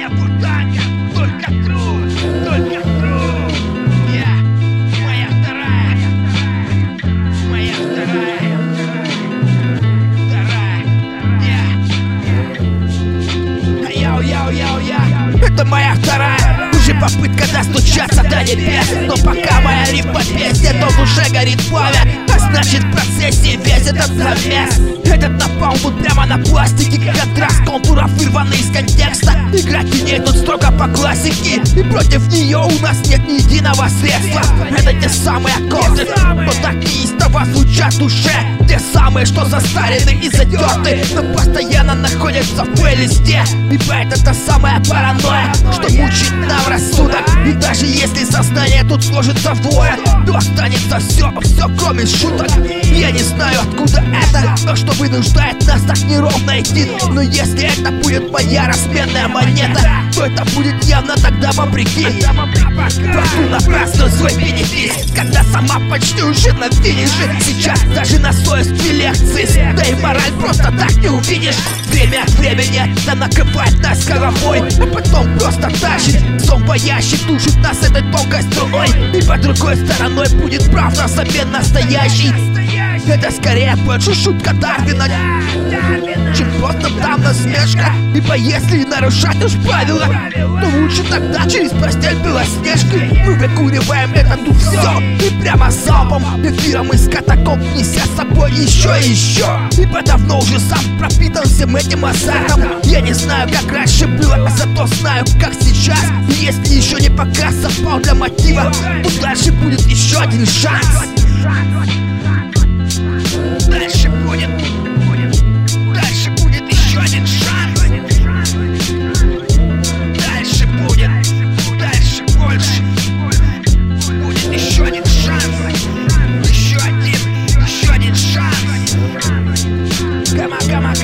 нету танка, только труд, только труд. Моя вторая, это моя вторая. Уже попытка достучаться до небес, но пока моя рифма песня, то в душе горит пламя. А значит в процессе весь этот замес. Этот напал тут прямо на пластике, контраст контуров вырванный из контекста. Играть в ней тут строго по классике, и против нее у нас нет ни единого средства. Это те самые аккорды, но так неистово звучат в душе. Те самые, что застарены и затерты, но постоянно находятся в плейлисте. Ибо это та самая паранойя, что мучит нам рассудок. И даже если сознание тут сложится вдвое, то останется все кроме шуток. Я не знаю откуда это, но что вынуждает нас так неровно идти. Но если это будет моя разменная монета, то это будет явно тогда вопреки. Трачу напрасно свой бенефис, когда сама почти уже на финише. Сейчас даже на совести лекции, да и мораль просто так не увидишь. Время от времени это накрывает нас головой, а потом просто тащит. Зомбоящик душит нас этой тонкой струной, и по другой стороной будет правда взамен настоящий. Это скорее больше шутка Дарвина, чем просто там насмешка. Ибо если нарушать уж правила, то лучше тогда через постель Белоснежки. Мы выкуриваем это тут все, и прямо залпом эфиром из катакомб неся с собой еще и еще. Ибо давно уже сам пропитан всем этим азартом. Я не знаю, как раньше было, а зато знаю, как сейчас. И если еще не пока совпал для мотива, то дальше будет еще один шанс. Дальше будет еще один шанс. Дальше больше. Будет еще один шанс. Еще один шанс. Гама.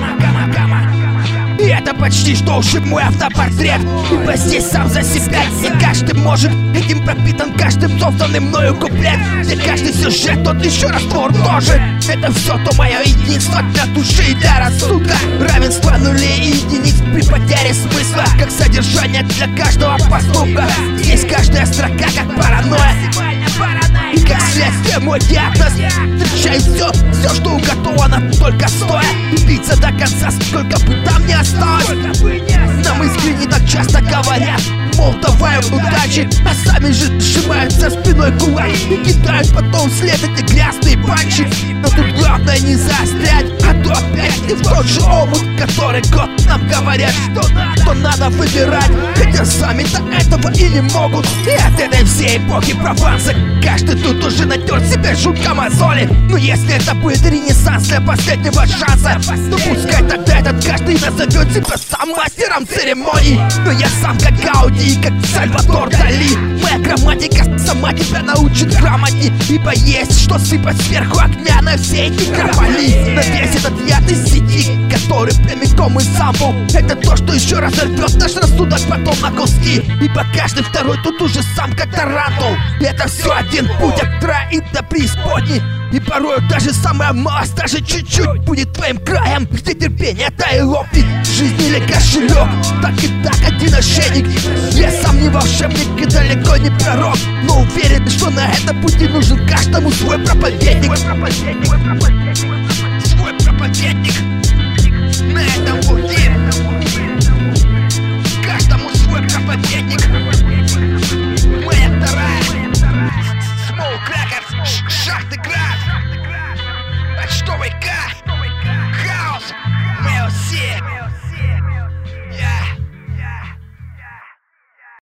И это почти что уже мой автопортрет. Ибо здесь сам за себя, и каждый может. Этим пропитан каждым созданным мною куплет. Где каждый сюжет, тот еще раствор тоже. Это все то мое единство для души и для рассудка. Равенство нулей и единиц при потере смысла, как содержание для каждого поступка. Здесь каждая строка как паранойя, и как следствие мой диагноз. Встречай все, что уготовано, только стоя. И биться до конца, сколько бы там ни осталось. Нам искренне так часто говорят, мол, давай удачи, а сами же сжимают за спиной кулак и кидают потом вслед эти грязные панчи. Но тут главное не заострять, а то опять не в тот же омут, который год нам говорят, что надо выбирать. Хотя сами-то этого и не могут. И от этой всей эпохи Прованса каждый тут уже натер себе жутко мозоли. Но если это будет ренессанс для последнего шанса, то пускай тогда этот каждый назовет себя сам мастером церемоний. Но я сам как Гауди, как Сальвадор Дали. Моя грамматика сама тебя научит грамоте, ибо есть что сыпать сверху огня на все эти короли. Но весь этот яд из сети, который прямиком из самбо, это то, что еще разорвет наш рассудок потом на куски. Ибо каждый второй тут уже сам как тарантул. Это все один путь от рая и до преисподней. И порой даже самая малость, даже чуть-чуть будет твоим краем, где терпение-то и лопнет. Жизнь или кошелек, так и так один ошейник. Я сам не волшебник и далеко не пророк, но уверен, что на этом пути нужен каждому свой проповедник. Свой проповедник на этом пути.